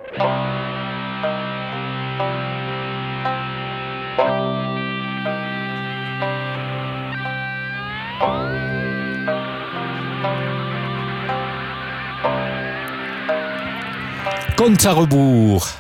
Compte à rebours.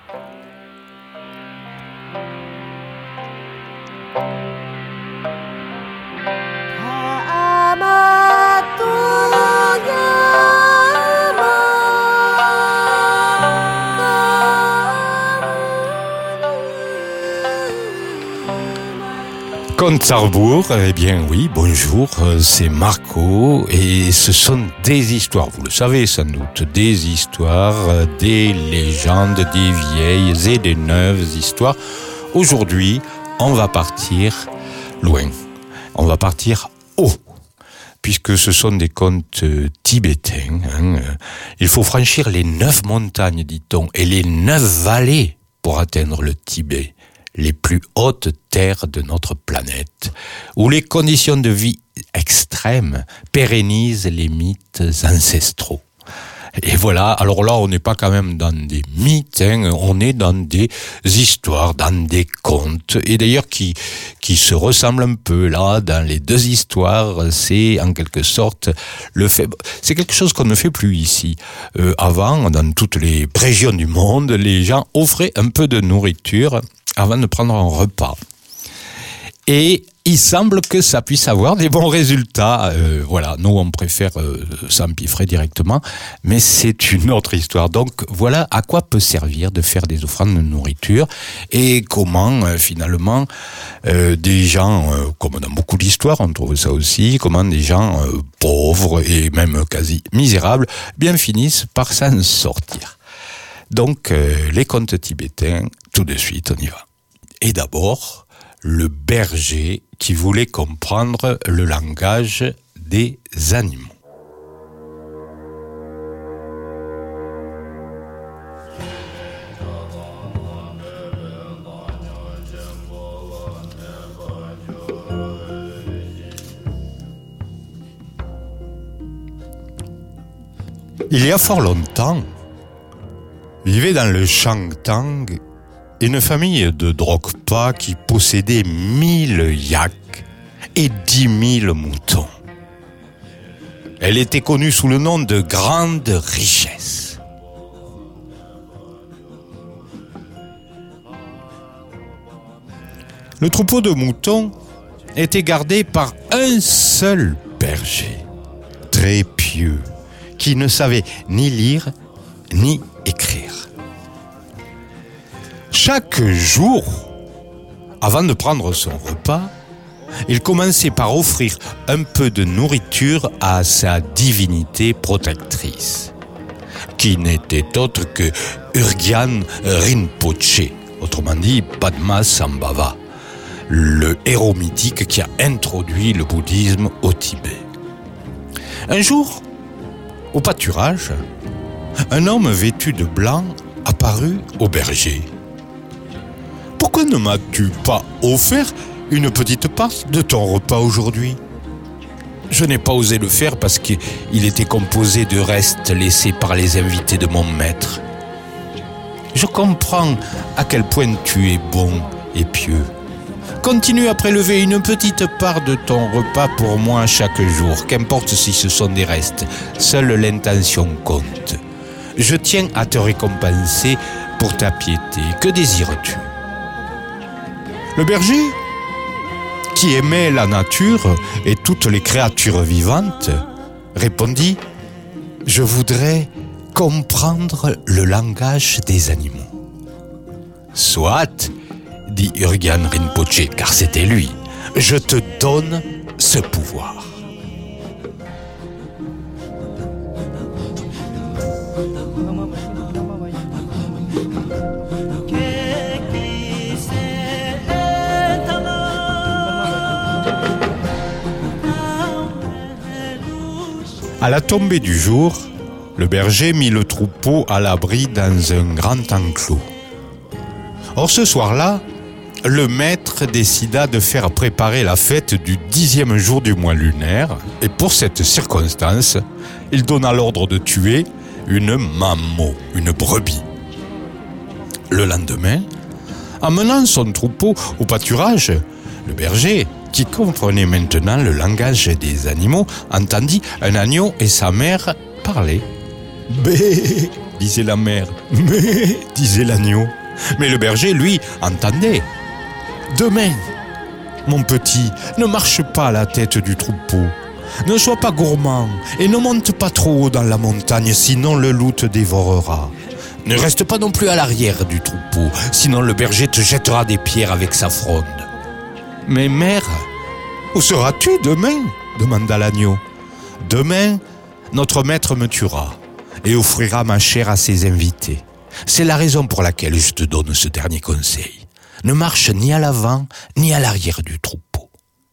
Compte à rebours, eh bien oui, bonjour, c'est Marco et ce sont des histoires, vous le savez sans doute, des histoires, des légendes, des vieilles et des neuves histoires. Aujourd'hui, on va partir loin, on va partir haut, puisque ce sont des contes tibétains. Il faut franchir les 9 montagnes, dit-on, et les 9 vallées pour atteindre le Tibet. Les plus hautes terres de notre planète, où les conditions de vie extrêmes pérennisent les mythes ancestraux. Et voilà, alors là, on n'est pas quand même dans des mythes, on est dans des histoires, dans des contes, et d'ailleurs qui se ressemblent un peu là, dans les deux histoires, c'est en quelque sorte le fait, c'est quelque chose qu'on ne fait plus ici. Avant, dans toutes les régions du monde, les gens offraient un peu de nourriture avant de prendre un repas. Et il semble que ça puisse avoir des bons résultats. Voilà, nous on préfère s'empiffrer directement, mais c'est une autre histoire. Donc voilà à quoi peut servir de faire des offrandes de nourriture et comment finalement des gens, comme dans beaucoup d'histoires, on trouve ça aussi, comment des gens pauvres et même quasi misérables bien finissent par s'en sortir. Donc les contes tibétains, tout de suite on y va. Et d'abord, le berger qui voulait comprendre le langage des animaux. Il y a fort longtemps, vivait dans le Shangtang une famille de Drogpa qui possédait 1000 yaks et 10 000 moutons. Elle était connue sous le nom de Grande Richesse. Le troupeau de moutons était gardé par un seul berger, très pieux, qui ne savait ni lire ni écrire. Chaque jour, avant de prendre son repas, il commençait par offrir un peu de nourriture à sa divinité protectrice, qui n'était autre que Urgyen Rinpoché, autrement dit Padmasambhava, le héros mythique qui a introduit le bouddhisme au Tibet. Un jour, au pâturage, un homme vêtu de blanc apparut au berger. « Pourquoi ne m'as-tu pas offert une petite part de ton repas aujourd'hui ?» Je n'ai pas osé le faire parce qu'il était composé de restes laissés par les invités de mon maître. Je comprends à quel point tu es bon et pieux. Continue à prélever une petite part de ton repas pour moi chaque jour, qu'importe si ce sont des restes, seule l'intention compte. Je tiens à te récompenser pour ta piété. Que désires-tu ? Le berger, qui aimait la nature et toutes les créatures vivantes, répondit « Je voudrais comprendre le langage des animaux. » « Soit, dit Urgyen Rinpoché, car c'était lui, je te donne ce pouvoir. » À la tombée du jour, le berger mit le troupeau à l'abri dans un grand enclos. Or ce soir-là, le maître décida de faire préparer la fête du 10e jour du mois lunaire, et pour cette circonstance, il donna l'ordre de tuer une mammo, une brebis. Le lendemain, amenant son troupeau au pâturage, le berger, qui comprenait maintenant le langage des animaux, entendit un agneau et sa mère parler. « Bé !» disait la mère. « Mé !» disait l'agneau. Mais le berger, lui, entendait. « Demain, mon petit, ne marche pas à la tête du troupeau. Ne sois pas gourmand et ne monte pas trop haut dans la montagne, sinon le loup te dévorera. Ne reste pas non plus à l'arrière du troupeau, sinon le berger te jettera des pierres avec sa fronde. » « Mais mère, où seras-tu demain ?» demanda l'agneau. « Demain, notre maître me tuera et offrira ma chair à ses invités. C'est la raison pour laquelle je te donne ce dernier conseil. Ne marche ni à l'avant ni à l'arrière du troupeau. »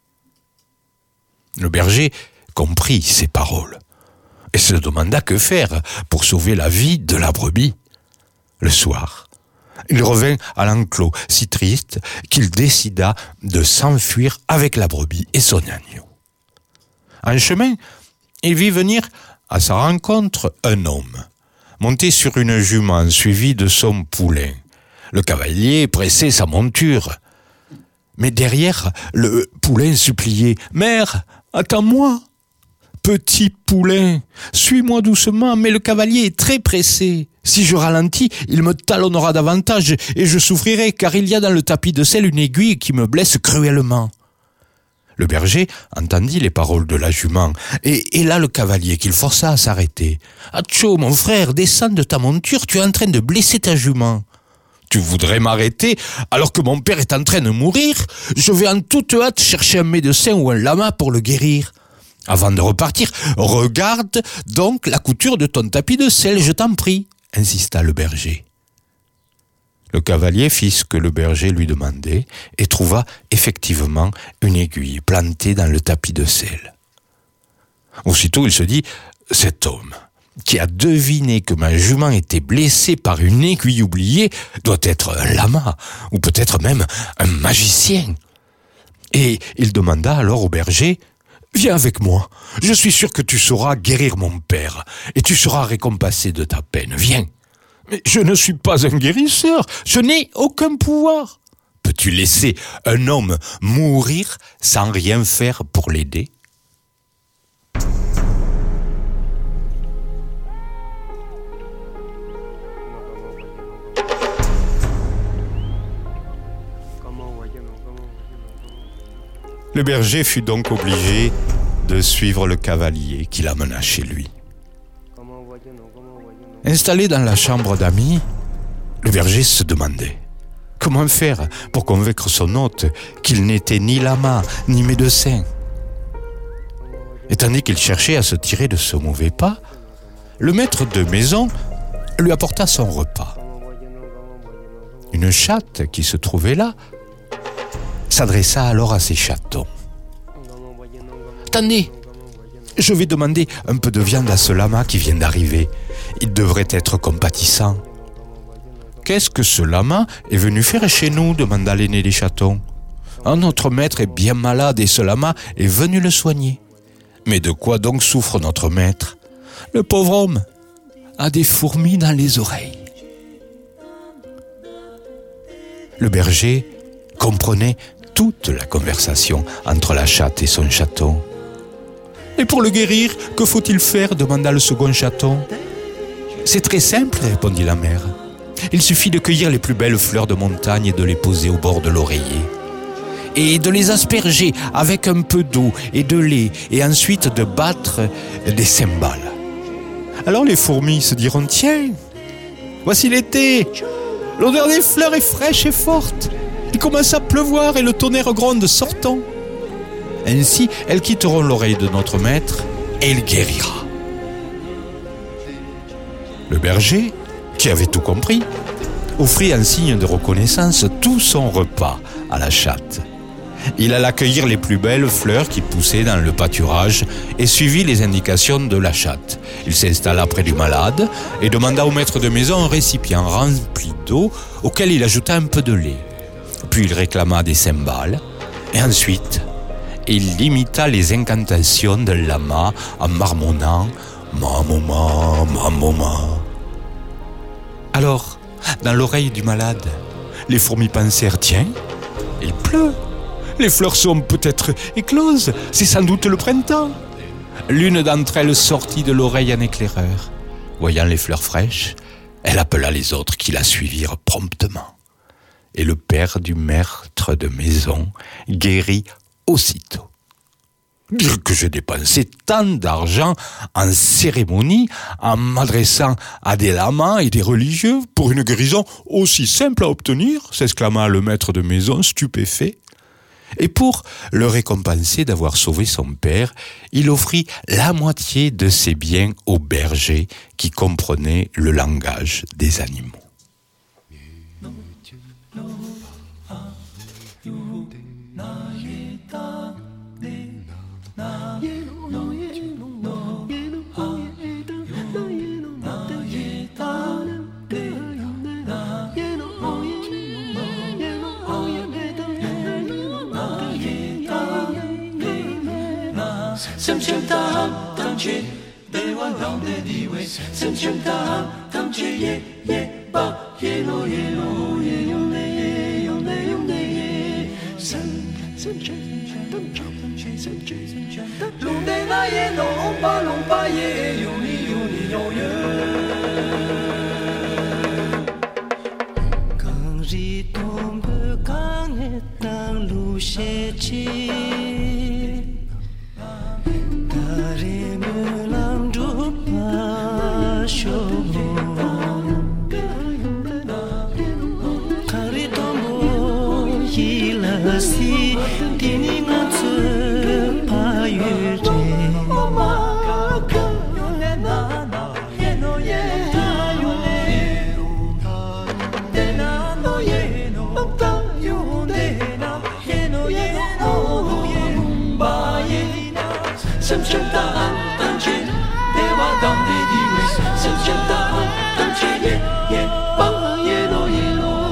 Le berger comprit ces paroles et se demanda que faire pour sauver la vie de la brebis. Le soir, il revint à l'enclos si triste qu'il décida de s'enfuir avec la brebis et son agneau. En chemin, il vit venir à sa rencontre un homme, monté sur une jument suivi de son poulain. Le cavalier pressait sa monture. Mais derrière, le poulain suppliait « Mère, attends-moi !» « Petit poulain, suis-moi doucement, mais le cavalier est très pressé. Si je ralentis, il me talonnera davantage et je souffrirai, car il y a dans le tapis de sel une aiguille qui me blesse cruellement. » Le berger entendit les paroles de la jument, et là le cavalier qu'il força à s'arrêter. « Atcho, mon frère, descends de ta monture, tu es en train de blesser ta jument. »« Tu voudrais m'arrêter alors que mon père est en train de mourir? Je vais en toute hâte chercher un médecin ou un lama pour le guérir. » Avant de repartir, regarde donc la couture de ton tapis de sel, je t'en prie, insista le berger. Le cavalier fit ce que le berger lui demandait et trouva effectivement une aiguille plantée dans le tapis de sel. Aussitôt, il se dit, cet homme qui a deviné que ma jument était blessée par une aiguille oubliée doit être un lama ou peut-être même un magicien. Et il demanda alors au berger, « Viens avec moi, je suis sûr que tu sauras guérir mon père, et tu seras récompensé de ta peine, viens. »« Mais je ne suis pas un guérisseur, je n'ai aucun pouvoir. »« Peux-tu laisser un homme mourir sans rien faire pour l'aider ?» Le berger fut donc obligé de suivre le cavalier qui l'amena chez lui. Installé dans la chambre d'amis, le berger se demandait comment faire pour convaincre son hôte qu'il n'était ni lama ni médecin. Et tandis qu'il cherchait à se tirer de ce mauvais pas, le maître de maison lui apporta son repas. Une chatte qui se trouvait là s'adressa alors à ses chatons. « Attendez, je vais demander un peu de viande à ce lama qui vient d'arriver. Il devrait être compatissant. »« Qu'est-ce que ce lama est venu faire chez nous ?» demanda l'aîné des chatons. « Notre maître est bien malade et ce lama est venu le soigner. »« Mais de quoi donc souffre notre maître ? Le pauvre homme a des fourmis dans les oreilles. » Le berger comprenait toute la conversation entre la chatte et son chaton. « Et pour le guérir, que faut-il faire ?» demanda le second chaton. « C'est très simple, » répondit la mère. « Il suffit de cueillir les plus belles fleurs de montagne et de les poser au bord de l'oreiller. Et de les asperger avec un peu d'eau et de lait et ensuite de battre des cymbales. Alors les fourmis se diront « Tiens, voici l'été, l'odeur des fleurs est fraîche et forte. Il commence à pleuvoir et le tonnerre gronde, sortons. » Ainsi, elles quitteront l'oreille de notre maître et il guérira. Le berger, qui avait tout compris, offrit en signe de reconnaissance tout son repas à la chatte. Il alla cueillir les plus belles fleurs qui poussaient dans le pâturage et suivit les indications de la chatte. Il s'installa près du malade et demanda au maître de maison un récipient rempli d'eau auquel il ajouta un peu de lait. Puis il réclama des cymbales et ensuite il imita les incantations de lama en marmonnant « Mamoma, mamoma ». Alors, dans l'oreille du malade. Les fourmis pensèrent, tiens, il pleut. Les fleurs sont peut-être écloses, c'est sans doute le printemps. L'une d'entre elles sortit de l'oreille un éclaireur. Voyant les fleurs fraîches, elle appela les autres qui la suivirent promptement. Et le père du maître de maison guérit aussitôt. Dire que j'ai dépensé tant d'argent en cérémonie, en m'adressant à des lamas et des religieux pour une guérison aussi simple à obtenir, s'exclama le maître de maison stupéfait. Et pour le récompenser d'avoir sauvé son père, il offrit la moitié de ses biens au berger qui comprenait le langage des animaux. Sem sem tam tam che de wa dang de di we sem sem tam che ye ba ye no ye yong de ye yong de ye sem che tam che sem che long de na ye no long pa ye yong ni yong ye quand j'y tombe quand est un loup chez si dini nga tsu pa yu re ma ka yo le na na ye no ye ta yo le de na no ye no ta yo de na ye no ye ba ye na sem sem ta tan che de wa dang de di we sem sem ta tan che ye ba ye no ye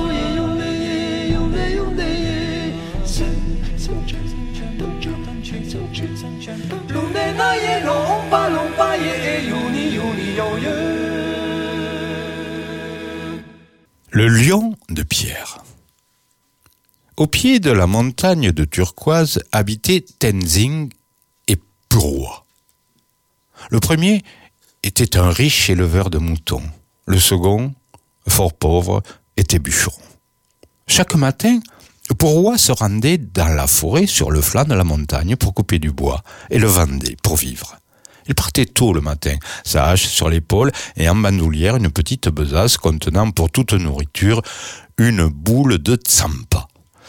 Le lion de pierre. Au pied de la montagne de Turquoise habitaient Tenzing et Puroa. Le premier était un riche éleveur de moutons. Le second, fort pauvre, était bûcheron. Chaque matin, Puroa se rendait dans la forêt sur le flanc de la montagne pour couper du bois et le vendait pour vivre. Il partait tôt le matin, sa hache sur l'épaule et en bandoulière une petite besace contenant pour toute nourriture une boule de tsampa,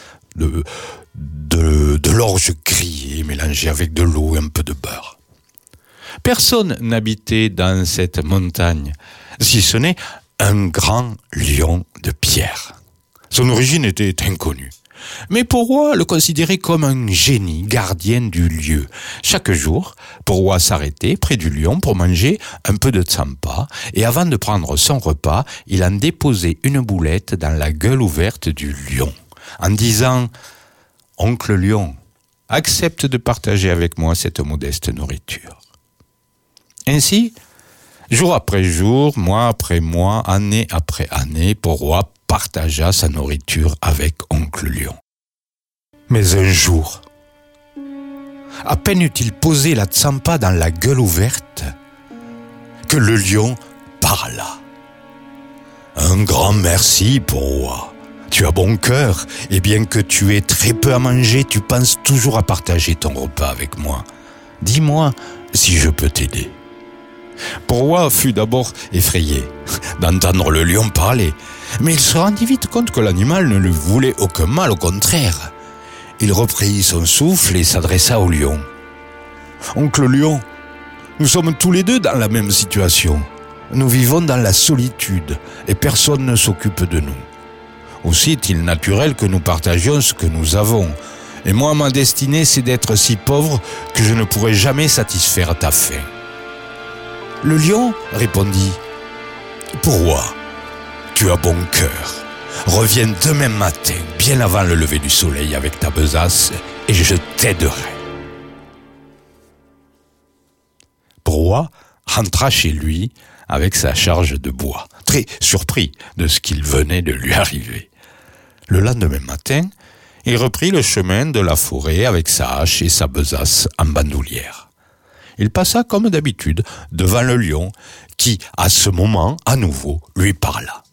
de l'orge grillée mélangée avec de l'eau et un peu de beurre. Personne n'habitait dans cette montagne, si ce n'est un grand lion de pierre. Son origine était inconnue. Mais Puroa le considérait comme un génie gardien du lieu. Chaque jour, Puroa s'arrêtait près du lion pour manger un peu de tsampa et avant de prendre son repas, il en déposait une boulette dans la gueule ouverte du lion en disant « Oncle lion, accepte de partager avec moi cette modeste nourriture. » Ainsi, jour après jour, mois après mois, année après année, Puroa partagea sa nourriture avec Oncle Lion. Mais un jour, à peine eut-il posé la tsampa dans la gueule ouverte, que le lion parla. « Un grand merci, Puroa. Tu as bon cœur, et bien que tu aies très peu à manger, tu penses toujours à partager ton repas avec moi. Dis-moi si je peux t'aider. » Puroa fut d'abord effrayé d'entendre le lion parler, mais il se rendit vite compte que l'animal ne lui voulait aucun mal, au contraire. Il reprit son souffle et s'adressa au lion. « Oncle lion, nous sommes tous les deux dans la même situation. Nous vivons dans la solitude et personne ne s'occupe de nous. Aussi est-il naturel que nous partagions ce que nous avons. Et moi, ma destinée, c'est d'être si pauvre que je ne pourrai jamais satisfaire ta faim. » Le lion répondit « Puroa, tu as bon cœur. Reviens demain matin, bien avant le lever du soleil avec ta besace, et je t'aiderai. » Puroa rentra chez lui avec sa charge de bois, très surpris de ce qu'il venait de lui arriver. Le lendemain matin, il reprit le chemin de la forêt avec sa hache et sa besace en bandoulière. Il passa comme d'habitude devant le lion qui, à ce moment, à nouveau, lui parla.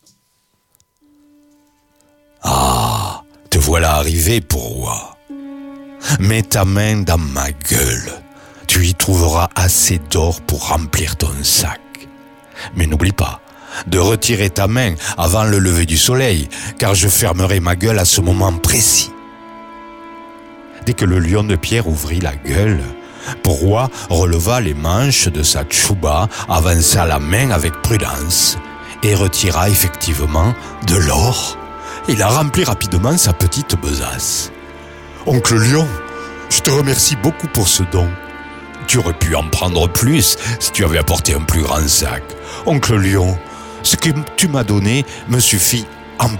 « Ah, te voilà arrivé, pourroi. Mets ta main dans ma gueule. Tu y trouveras assez d'or pour remplir ton sac. Mais n'oublie pas de retirer ta main avant le lever du soleil, car je fermerai ma gueule à ce moment précis. » Dès que le lion de pierre ouvrit la gueule, Pourroi releva les manches de sa tchouba, avança la main avec prudence et retira effectivement de l'or. Il a rempli rapidement sa petite besace. « Oncle Lion, je te remercie beaucoup pour ce don. Tu aurais pu en prendre plus si tu avais apporté un plus grand sac. Oncle Lion, ce que tu m'as donné me suffit amplement. »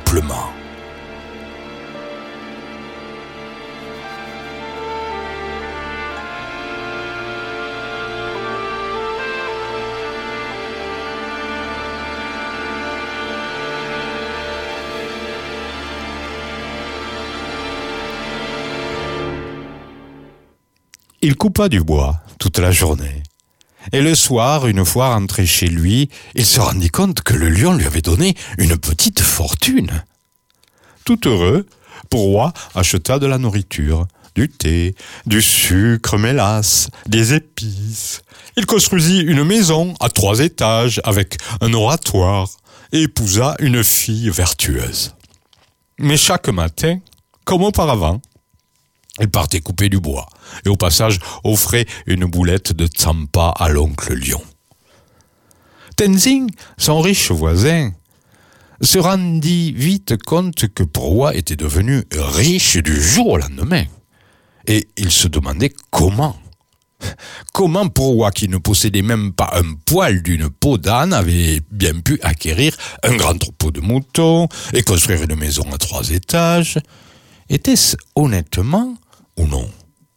Il coupa du bois toute la journée. Et le soir, une fois rentré chez lui, il se rendit compte que le lion lui avait donné une petite fortune. Tout heureux, Pourroi acheta de la nourriture, du thé, du sucre mélasse, des épices. Il construisit une maison à 3 étages avec un oratoire et épousa une fille vertueuse. Mais chaque matin, comme auparavant, il partait couper du bois et au passage offrait une boulette de tsampa à l'oncle lion. Tenzing, son riche voisin, se rendit vite compte que Pourroi était devenu riche du jour au lendemain. Et il se demandait comment. Comment Pourroi, qui ne possédait même pas un poil d'une peau d'âne, avait bien pu acquérir un grand troupeau de moutons et construire une maison à 3 étages. Était-ce honnêtement ou non?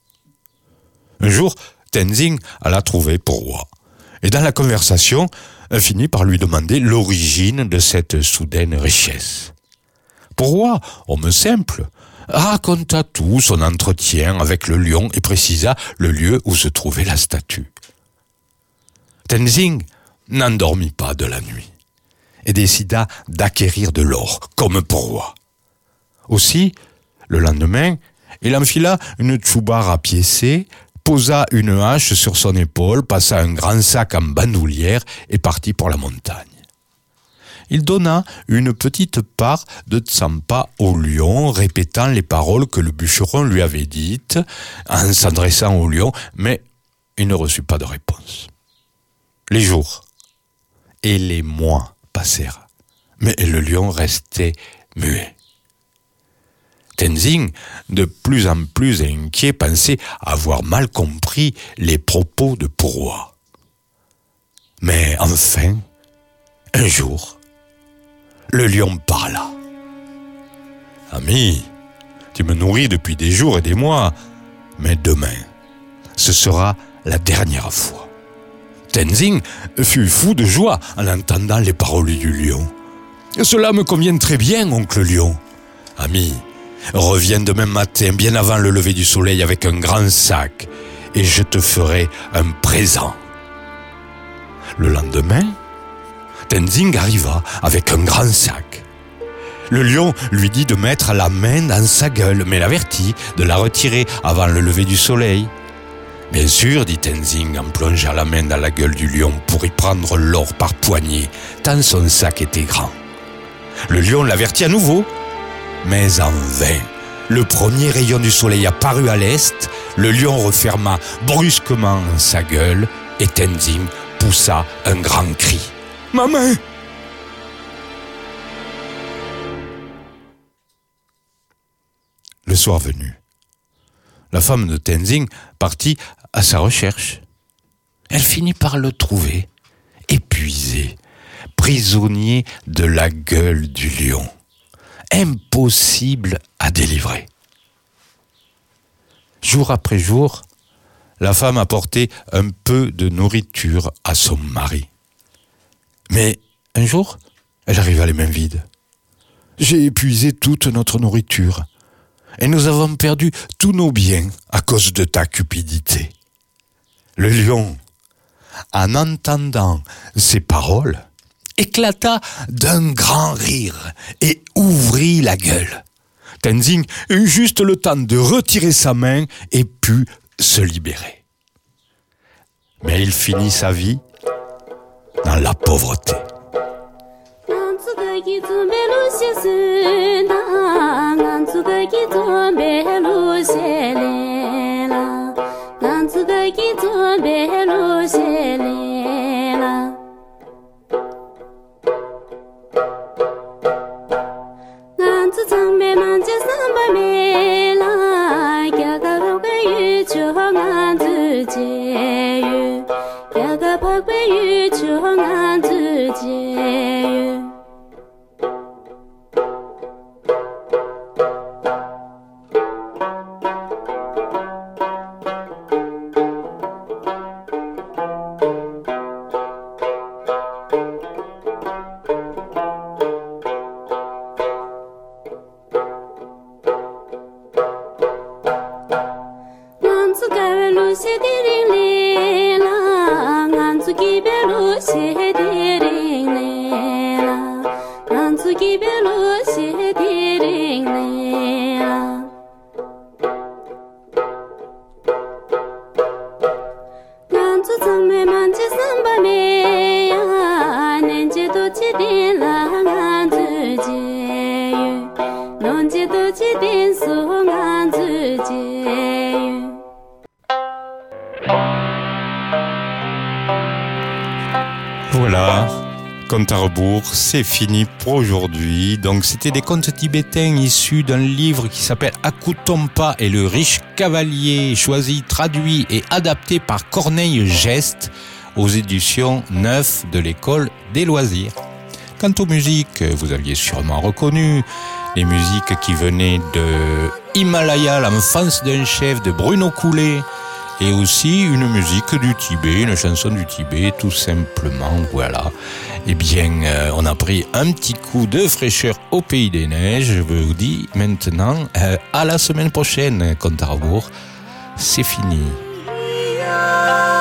Un jour, Tenzing alla trouver Pourroi. Et dans la conversation, elle finit par lui demander l'origine de cette soudaine richesse. Pourroi, homme simple, raconta tout son entretien avec le lion et précisa le lieu où se trouvait la statue. Tenzing n'endormit pas de la nuit et décida d'acquérir de l'or comme Pourroi. Aussi, le lendemain, il enfila une tchouba rapiécée, posa une hache sur son épaule, passa un grand sac en bandoulière et partit pour la montagne. Il donna une petite part de tsampa au lion, répétant les paroles que le bûcheron lui avait dites, en s'adressant au lion, mais il ne reçut pas de réponse. Les jours et les mois passèrent, mais le lion restait muet. Tenzing, de plus en plus inquiet, pensait avoir mal compris les propos de Pourroi. Mais enfin, un jour, le lion parla. « Ami, tu me nourris depuis des jours et des mois, mais demain, ce sera la dernière fois. » Tenzing fut fou de joie en entendant les paroles du lion. « Cela me convient très bien, oncle lion. Ami, reviens demain matin, bien avant le lever du soleil, avec un grand sac, et je te ferai un présent. » Le lendemain, Tenzing arriva avec un grand sac. Le lion lui dit de mettre la main dans sa gueule, mais l'avertit de la retirer avant le lever du soleil. « Bien sûr, dit Tenzing en plongeant la main dans la gueule du lion pour y prendre l'or par poignée, tant son sac était grand. Le lion l'avertit à nouveau, mais en vain. Le premier rayon du soleil apparut à l'est, le lion referma brusquement sa gueule et Tenzing poussa un grand cri. « Ma main !» Le soir venu, la femme de Tenzing partit à sa recherche. Elle finit par le trouver, épuisé, prisonnier de la gueule du lion. Impossible à délivrer. Jour après jour, la femme apportait un peu de nourriture à son mari. Mais un jour, elle arriva les mains vides. J'ai épuisé toute notre nourriture et nous avons perdu tous nos biens à cause de ta cupidité. Le lion, en entendant ces paroles, éclata d'un grand rire et ouvrit la gueule. Tenzing eut juste le temps de retirer sa main et put se libérer. Mais il finit sa vie dans la pauvreté. Voilà, Compte à rebours, c'est fini pour aujourd'hui. Donc c'était des contes tibétains issus d'un livre qui s'appelle Akutompa et le riche cavalier, choisi, traduit et adapté par Corneille Geste aux éditions 9 de l'école des loisirs. Quant aux musiques, vous aviez sûrement reconnu les musiques qui venaient de Himalaya, l'enfance d'un chef de Bruno Coulet, et aussi une musique du Tibet, une chanson du Tibet, tout simplement, voilà. Eh bien, on a pris un petit coup de fraîcheur au Pays des Neiges. Je vous dis maintenant, à la semaine prochaine, compte à rebours, c'est fini.